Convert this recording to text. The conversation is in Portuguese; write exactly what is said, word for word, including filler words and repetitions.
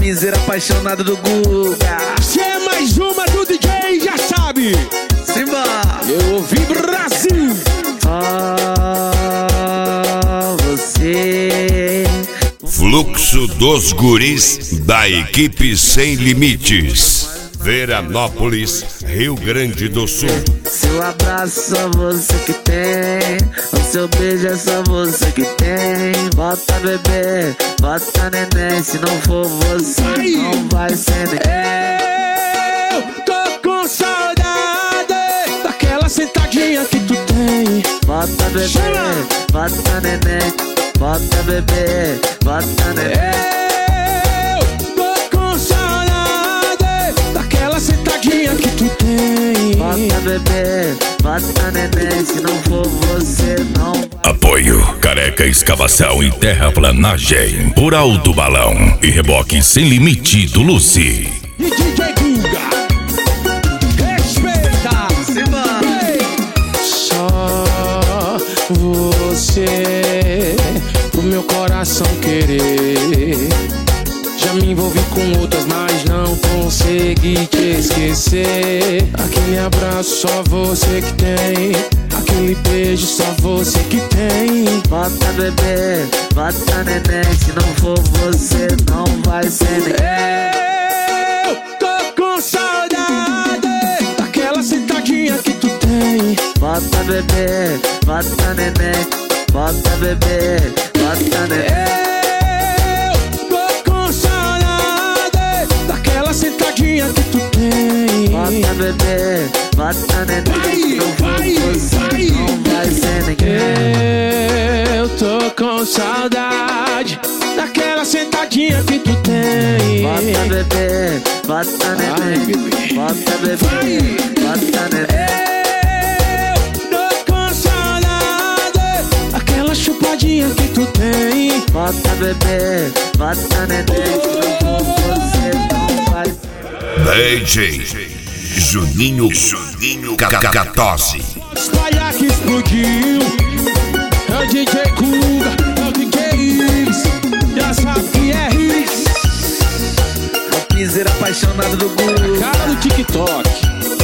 piseira apaixonado do Guga. Se é mais uma do D J, já sabe. Simba! Eu ouvi Brasil. Só você. Fluxo dos guris da equipe Sem Limites. Veranópolis, Rio Grande do Sul. Seu abraço só você que tem, o seu beijo é só você que tem. Bota bebê, bota neném, se não for você Ai. não vai ser ninguém. Eu tô com saudade daquela sentadinha que tu tem. Bota bebê, Chama. bota neném, bota bebê, bota neném. Que tu tem. Bota bebê, bota neném, se não for você não. Apoio Careca Escavação e Terraplanagem por Alto Balão e Reboque Sem Limite do Lucy. E D J Guga, respeita. Simba. Só você, o meu coração querer. Já me envolvi com outras, mas não consegui te esquecer. Aquele abraço só você que tem, aquele beijo só você que tem. Bota bebê, bota neném, se não for você não vai ser ninguém. Eu tô com saudade daquela sentadinha que tu tem. Bota bebê, bota neném, bota bebê, bota neném. Sentadinha que tu tem. Bota bebê, bota neném, se não for vai, você vai. não vai ser ninguém. Eu tô com saudade daquela sentadinha que tu tem. Bota bebê, bota neném, bota bebê, bota neném. Eu tô com saudade daquela chupadinha que tu tem. Bota bebê, bota neném, se não for você não vai ser. D J Juninho Juninho Cacatose. Espalhar que explodiu. É o D J Guga, é o D J Iris. Já sabe que é Iris. O piseira apaixonado do Guga. Cara do TikTok.